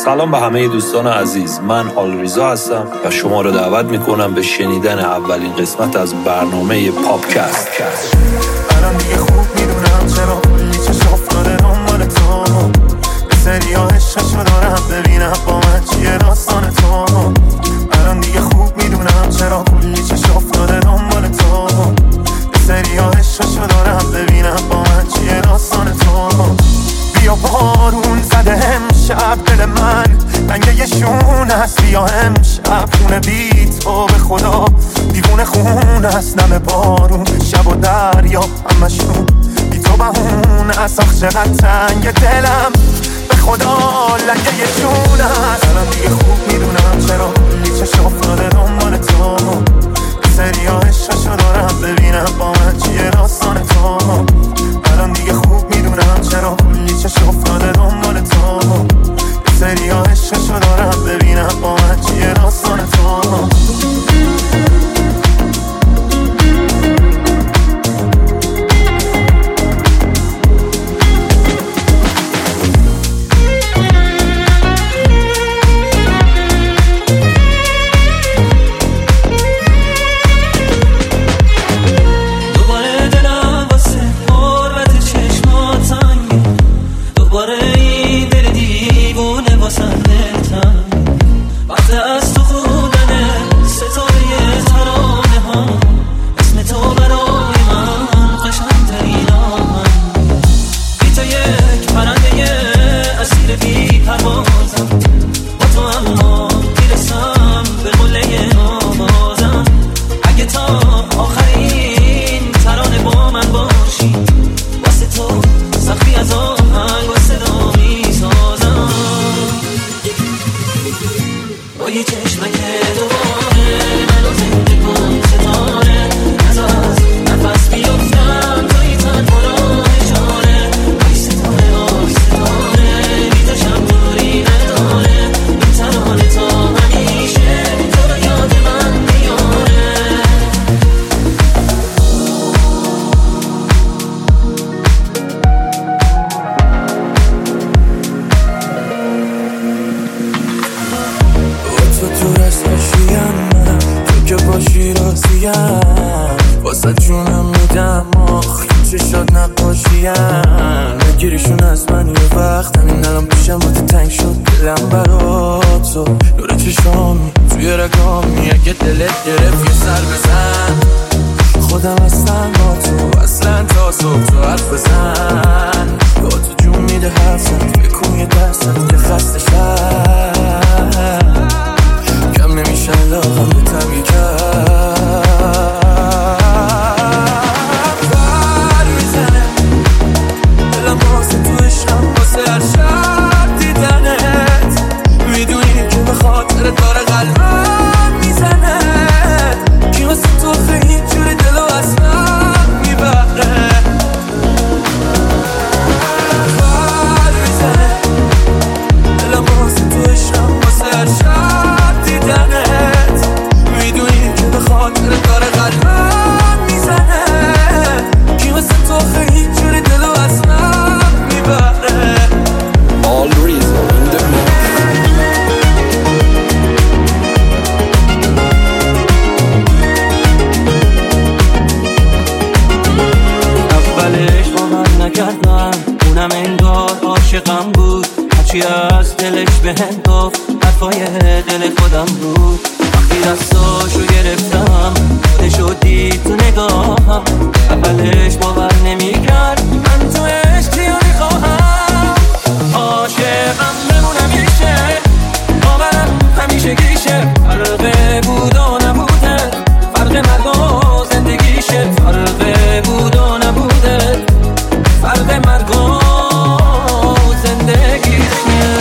سلام به همه دوستان عزیز، من آلریزا هستم و شما رو دعوت میکنم به شنیدن اولین قسمت از برنامه پاپکست. الان دیگه خوب میدونم چرا کلی چشم افتاده دنبال تو، به سریا عشقشو دارم ببینم با من چیه داستان تو. الان دیگه خوب میدونم چرا کلی چشم افتاده دنبال تو، به سریا عشقشو دارم ببینم با من چیه داستان تو. بیا بارون زده امشب دل من رنگه شون است، بیا امشب خونه بی تو به خدا دیوونه خون است. نم بارون شب و دریا همشون بی تو بهون است. آخ چقدر تنگ دلم به خدا لنگه شون است. الان دیگه خوب میدونم چرا کلی چشم افتاده دنبال تو، سریا عشقشو دارم ببینم با من چیه داستان تو. الان دیگه خوب میدونم چرا کلی چشم افتاده دنبال تو، سریا عشقشو دارم ببینم با من چیه داستان تو. واسه جونم میدم آخ چه شد نقاشیم نگیریشون از من یه وقت همین الان پیشم با تو تنگ شد دلم برات تو نور چشامی توی رگامی اگه دلت گرفت یه سر بزن خودم هستم با تو اصلا تا صبح تو حرف بزن با تو جون میده حرفت بکن یه درست که خسته شد کم نمیشه لاغم به طبیعی کرد هر شب دیدنت میدونی که به خاطر داره قلبم میزنه کی واسه تو خیلی جوری دلو اصلا میبره بر میزنه دلم واسه تو عشقم واسه هر شب دیدنت میدونی که به خاطر داره قلبم میزنه کی واسه تو خیلی جوری دلو اصلا میبره. اولش با من نکردم اونم انگار عاشقم بود هرچی از دلش بهم گفت حرفای دل خودم بود وقتی دستاشو گرفتم خودشو دید تو نگاهم اولش باور نمیکرد من تو عشقی رو میخواهم عاشقم بمونم میشه باورم همیشه گیشه فرق بود و نبوده فرق مرگ و زندگیشه فرق بود و نبوده فرق مرگ و زندگیشه.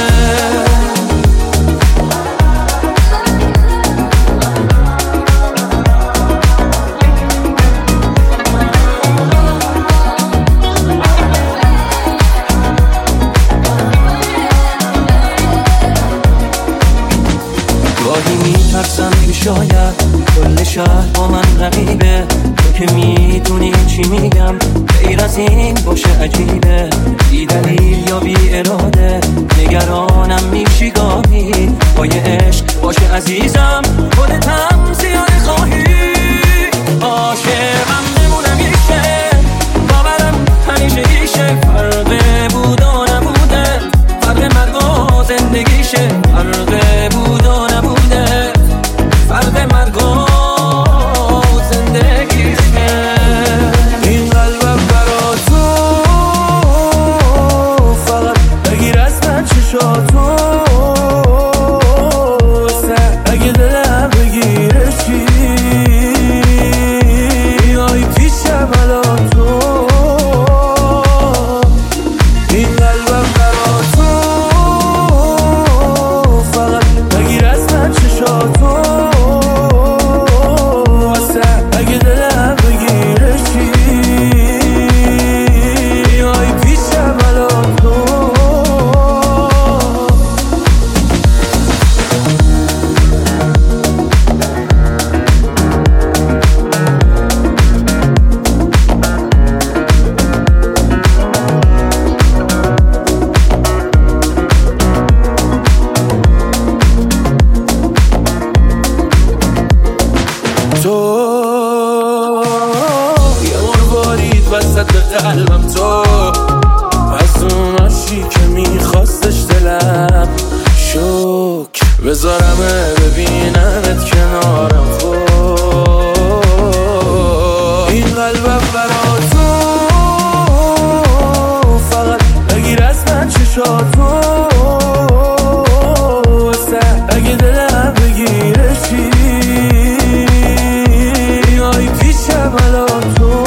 میترسم که شاید کل شهر با من رقیبه تو که میدونی چی میگم غیر از این باشه عجیبه بی دلیل یا بی اراده نگرانم میشی گاهی بگیر از من چشاتو اگه دلم بگیره چی آی پیشم الان تو این قلبم برا تو فقط بگیر از من چشاتو اگه دلم بگیره چی آی پیشم الان تو یه مروارید وسط قلبم تو از اون عشقی که میخواستش دلم شک بذارمه ببینمت کنارم این قلبم برا تو فقط بگیر از من چشاتو اگه دلم بگیره چی آی پیشم الان تو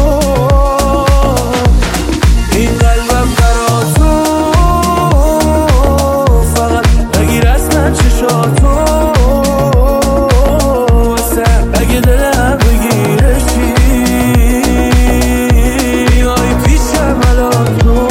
این قلبم برا تو فقط بگیر از من چشاتو اگه دلم بگیره چی آی پیشم الان تو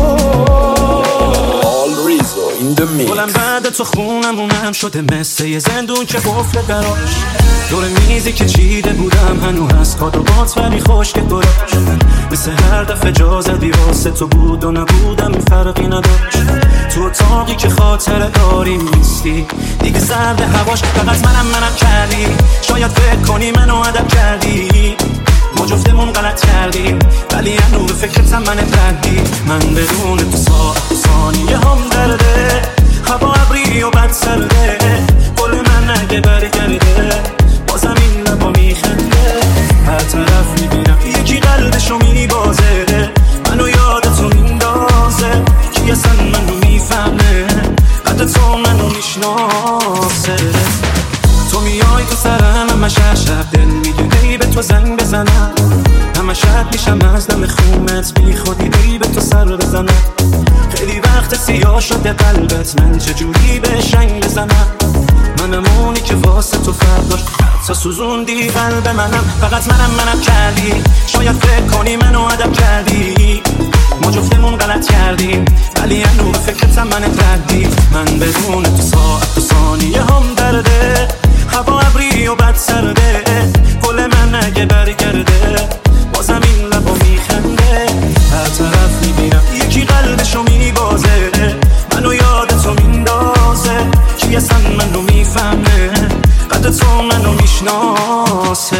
گلم بعد تو خونمونم شده مثل یه زندون که قفل دراش دور میزی که چیده بودم هنو هست کادوبات ولی خوشگه دراش مثل هر دفعه جا زدی واسه تو بود و نبودم این فرقی نداشت تو اتاقی که خاطر داری نیستی دیگه زرد هواش فقط منم کردی شاید فکر کنی منو ادب کردی ما جفتمون غلط کردیم ولی هنو به فکرتم من بردی من بدون تو ساعت و ثانیه هم درده هوا ابری و بد سرده گل من اگه برگرده بازم این لبا میخنده هر طرف میبینم یکی قلبشو میبازه منو یادتو میندازه کی اصلا منو میفهمه قد تو منو میشناسه تو میای تو سرم همه شب دل میگه به تو زنگ بزنم همه شب میشم از دم خونت بی خودی به تو سر بزنم خیلی وقت سیاه شده قلبت من چجوری به شنگ بزنم منمونی که واسه تو فرد داشت حتی سوزوندی قلب منم فقط منم کردی شاید فکر کنی منو ادب کردی ما جفتمون غلط کردیم ولی هنو به فکرتم من بردی من بدون تو ساعت و ثانیه هم درده هوا ابری و بد سرده گل من اگه برگرده بازم این لبا میخنده هر طرف میبینم یکی قلبشو میبازه منو یادتو میندازه کی اصلا منو میفهمه قد تو منو میشناسه.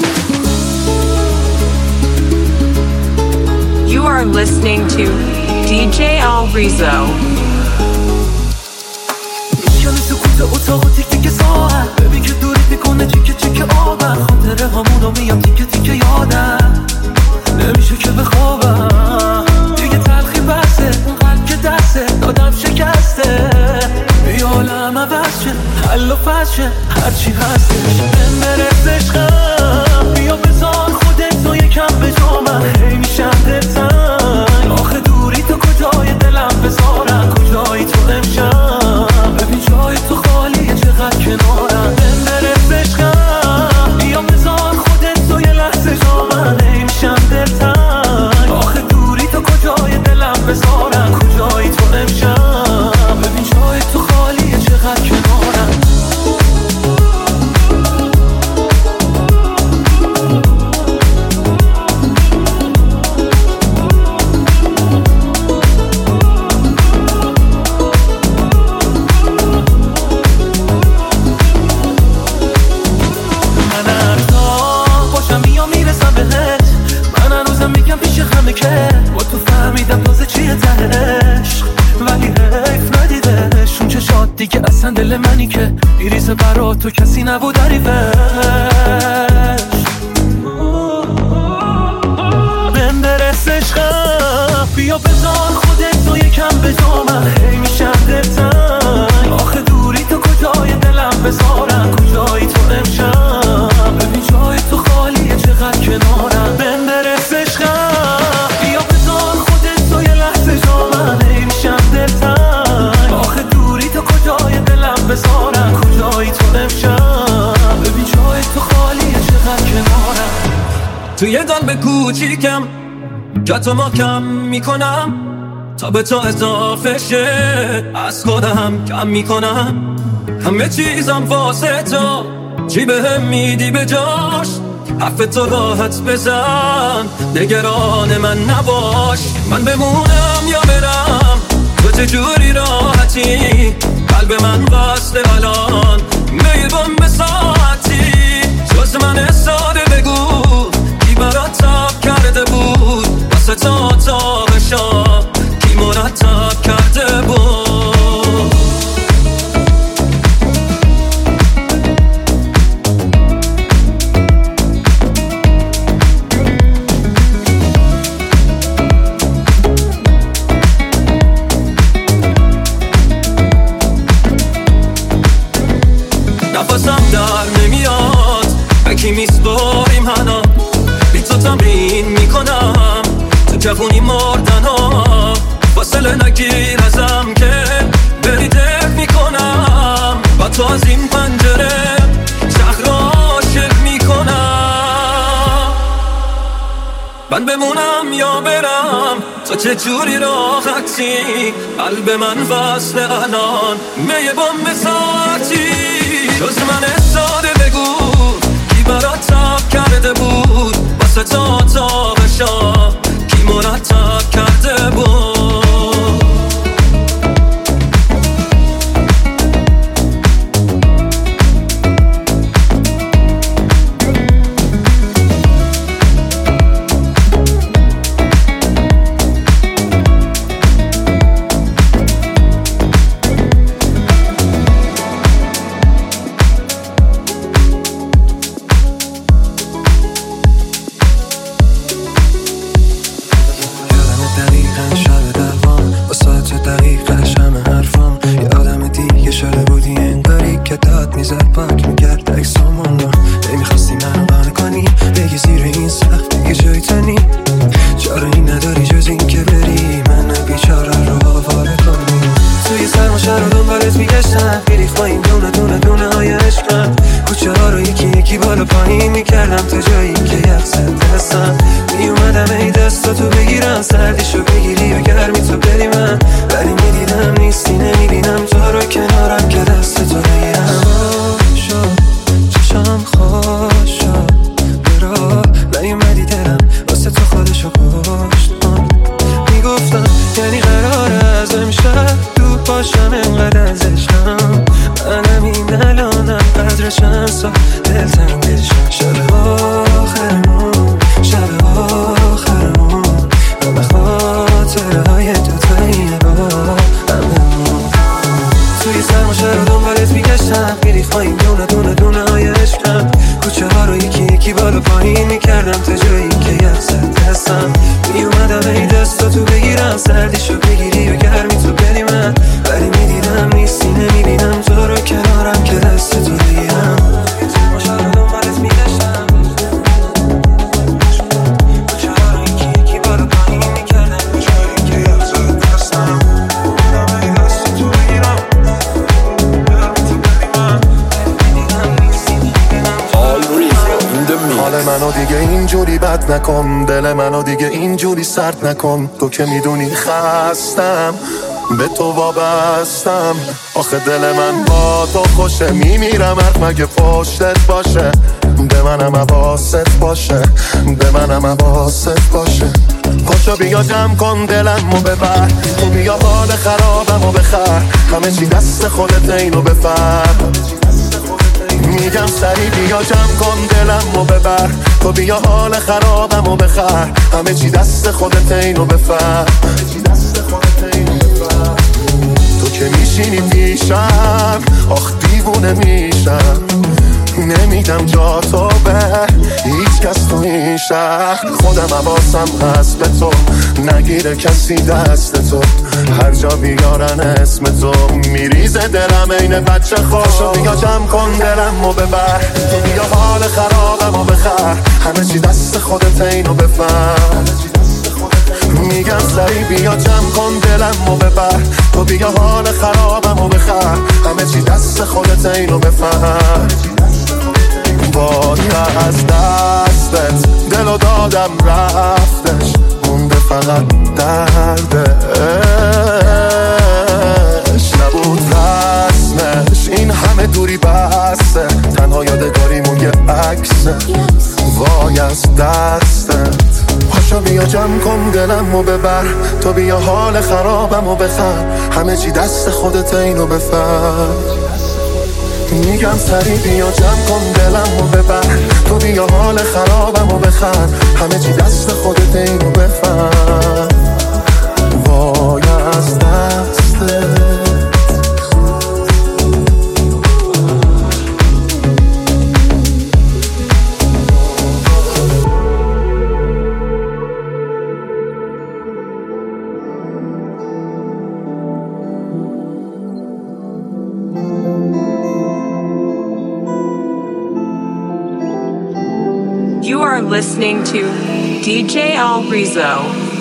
You are listening to DJ Alrizzo. میشکنه سکوت اتاق و تیک تیک ساعت ببین که دوریت میکنه تیک تیک آبم خاطره همونو میام تیک تیک یادم نمیشه که بخوابم دیگه تلخی بسه اون قلب که دسته دادم شکسته بی عالم عوض شه حل و فصل شه هرچی هستش من برس عشقم بیا بذار خودت تو یکم به جا من خیلی میشم دلتنگ آخه دوری تو کجای دلم بذارم کجایی تو امشب ببین جای تو خالیه چقدر کنارم من برس عشقم بیا بذار خودت تو یه لحظه جا من خیلی میشم دلتنگ آخه دوری تو کجای دلم بذارم کجایی تو امشب ببین جای تو خالیه چقدر کنارم با تو فهمیدم تازه چیه عشق ولی حیف ندیدش اون چشات دیگه اصلا دل منی که بیریزه برا تو کسی نبود عریفش بهم برس عشقم بیا بذار خودت تو یکم به جا من هی میشم دلتنگ. آخه دوری تو کجای دلم بذارم، کجایی تو امشب؟ ببین جای تو خالیه چقدر کنارم، بهم برس عشقم. بیا بذار خودت تو یه لحظه جا من هی میشم دلتنگ. آخه دوری تو کجای دلم بذارم، کجایی تو امشب؟ ببین جای تو خالیه چقدر کنارم. توی قلب کوچیکم جاتو ما کم میکنم تا به تو اضافه شه، از خودم کم میکنم. همه چیزم واسه تو، چی بهم میدی به جاش؟ حرف تو راحت بزن، نگران من نباش. من بمونم یا برم، تو چجوری راحتی؟ قلب من واسه الان میبام به ساعتی. جز من ساده بگو کی برات تاب کرده بود، واسه تا بشا کی مرتب کرده بود. نفسم در نمیاد، به کی میسپاریم حنا؟ بی تو تمرین میکنم تو جوونی مردن ها. فاصله نگیر ازم که بری دق میکنم، با تو از این پنجره شهر را عاشق میکنم. من بمونم یا برم، تو چه جوری راحتی؟ قلب من وصله الان میه بام ساعتی. جز من ساده بگو کی برات تاب کرده بود، واسه تا بشا کی مرتب کرده بود. نکن دل منو دیگه اینجوری سرد نکن. تو که میدونی خستم به تو وابستم. آخه دل من با تو خوشه، میمیرم حرف مگه پشتت باشه. به منم حواست باشه، به منم حواست باشه. پاشو بیا جمع کن دلمو ببر، تو بیا حال خرابمو بخر. همه چی دست خودت اینو بفهم. میگم سری بیا جمع کن دلمو ببر، تو بیا حال خرابمو بخر. همه چی دست خودت اینو بفهم. تو که میشینی پیشم آخ دیوونه میشم. نمیدم جا تو به هیچ هیچکس تو این شهر. خودم حواسم هست به تو، نگیره کسی دست تو. هر جا بیارن اسم تو میریزه دلم عین بچه خوشو. بیا جمع کن دلم و ببر، تو بیا حال خرابم و بخر. همه چی دست خودت اینو بفهم. میگم سری بیا جمع کن دلم و ببر، تو بیا حال خرابم و بخر. همه چی دست خودت اینو بفهم. باید از دستت دلو دادم رفتش، مونده فقط دردش. نبود رسمش این همه دوری بسته، تنها یادگاریمون یه عکسه. وای از دستت پاشو بیا جمع کن دلم و ببر، تو بیا حال خرابم و بخر. همه چی دست خودت اینو بفهم. میگم سری بیا جمع کن دلم و ببر، تو بیا حال خرابم و بخر. همه چی دست خودت اینو بفهم. وای از دستت. You are listening to DJ Al Rizzo.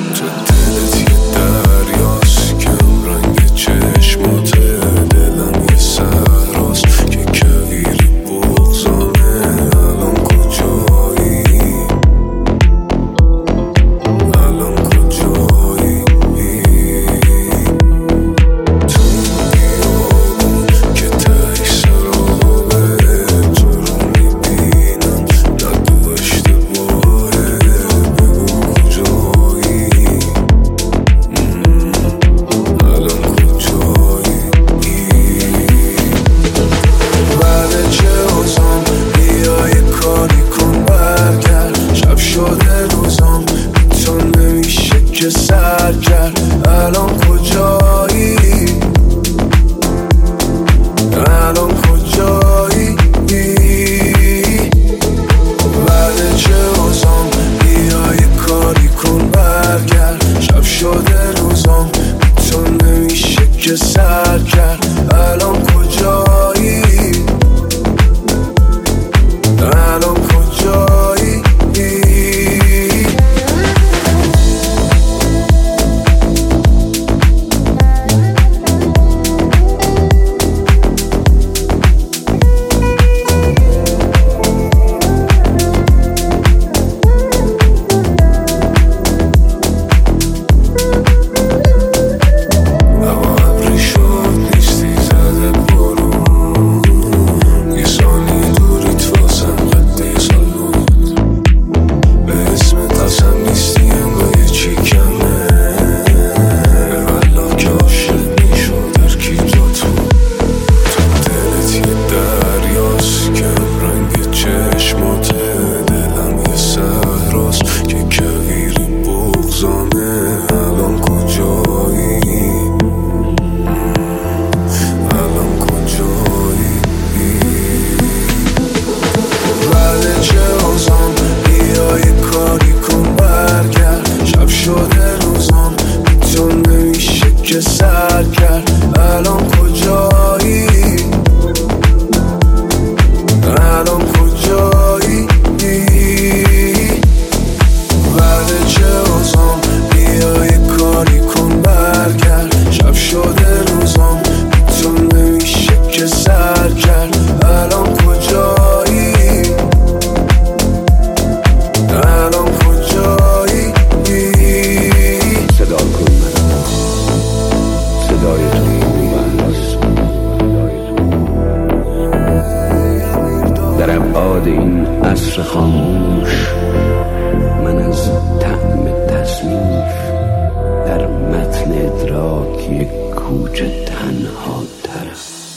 عصر خاموش من از طعم تصنیف در متن ادراک یک کوچه تنها ترم.